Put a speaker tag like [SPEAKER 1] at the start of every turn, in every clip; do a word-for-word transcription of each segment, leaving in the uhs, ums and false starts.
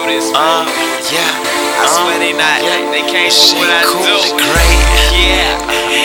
[SPEAKER 1] this,
[SPEAKER 2] Uh,
[SPEAKER 1] man.
[SPEAKER 2] yeah.
[SPEAKER 1] I swear they not,
[SPEAKER 2] yeah.
[SPEAKER 1] they can't do
[SPEAKER 2] Shit
[SPEAKER 1] what I
[SPEAKER 2] cool,
[SPEAKER 1] do.
[SPEAKER 2] shit great.
[SPEAKER 1] Yeah.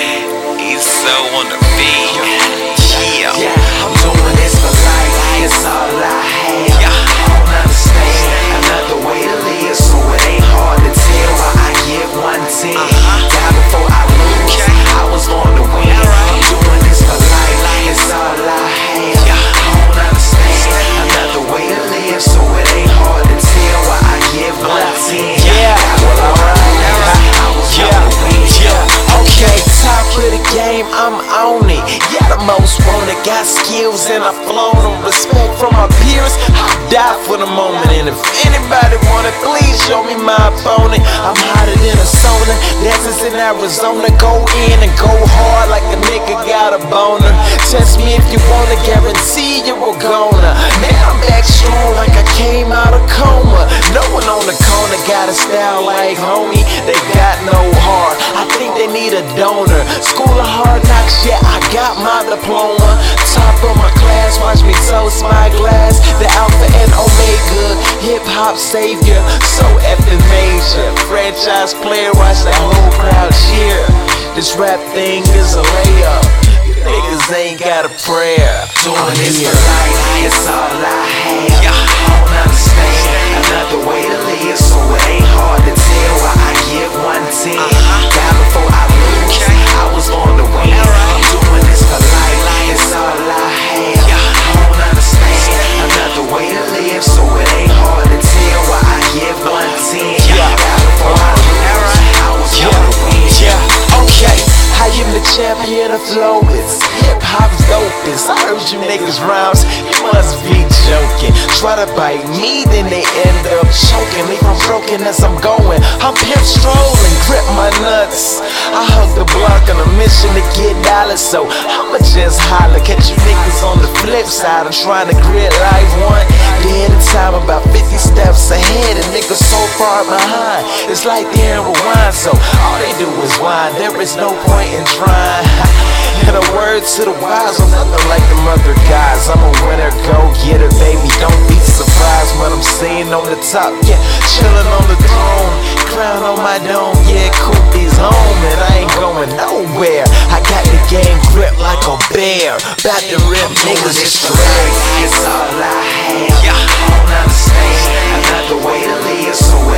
[SPEAKER 1] He's so on the beat. Yeah.
[SPEAKER 2] Yeah, I'm doing this for life. It's all I have.
[SPEAKER 1] Yeah.
[SPEAKER 2] I don't understand another way to live, so it ain't hard to tell why I get one ten.
[SPEAKER 1] Uh-huh.
[SPEAKER 2] Die before I lose.
[SPEAKER 1] Okay.
[SPEAKER 2] I was born to win.
[SPEAKER 1] Alright.
[SPEAKER 2] I'm doing this for life. It's all I have.
[SPEAKER 1] Yeah.
[SPEAKER 2] I don't understand another way to live, so it ain't hard to tell why I get one ten.
[SPEAKER 1] Yeah.
[SPEAKER 2] Die before I lose. I was born to win.
[SPEAKER 1] Yeah.
[SPEAKER 2] Okay, top of the game, I'm on it. Yeah, the most wanted, got skills and I flown them. Respect from my peers, I die for the moment. And if anybody want it, please show me my opponent. I'm hotter than a sauna, dancers in Arizona. Go in and go hard like a nigga got a boner. Test me if you wanna, guarantee you will gonna. Man, I'm back strong like I came out of coma. No one on the corner got a style like homie. They got no heart, I think they need a donor. School of hard knocks, yeah, I got my diploma. Top of my class, watch me toast my glass. The alpha and omega, hip hop savior, so effing major. Franchise player, watch the whole crowd cheer. This rap thing is a layup. You niggas ain't got a prayer. Doing this for life, it's all I have.
[SPEAKER 1] Yeah.
[SPEAKER 2] I don't understand another way to live, so it ain't hard to tell why I get one ten.
[SPEAKER 1] Uh-huh.
[SPEAKER 2] Die before I lose.
[SPEAKER 1] Okay.
[SPEAKER 2] I was born to win.
[SPEAKER 1] Alright.
[SPEAKER 2] I'm doing this for life, it's all I have.
[SPEAKER 1] Yeah.
[SPEAKER 2] I don't understand another way to live, so it ain't hard to tell why I get one ten.
[SPEAKER 1] Yeah.
[SPEAKER 2] Die before I lose.
[SPEAKER 1] Alright.
[SPEAKER 2] I was born to win.
[SPEAKER 1] Yeah.
[SPEAKER 2] Okay. I am the champion of flow. It's hip hop's dopest. I heard you niggas rhymes, you must be joking. Try to bite me, then they end up choking. Leave them broken as I'm going. I'm pimp strolling, grip my nuts. I hug the block on a mission to get dollars, so I'ma just holler. Catch you niggas on the flip side. I'm trying to grid life one day at a time, about fifty steps ahead, and niggas so far behind. It's like they're in rewind, so all they do is whine. There is no point in trying. And a word to the wise, I'm nothing like them other guys. I'm a winner, go get it, baby. Don't be surprised when I'm sitting on the top, yeah, chilling on the throne, crown on my dome, yeah, Koopy's home, and I ain't going nowhere. I got the game gripped like a bear, about to rip niggas straight. It's all I have.
[SPEAKER 1] Yeah.
[SPEAKER 2] I don't understand another way to live, so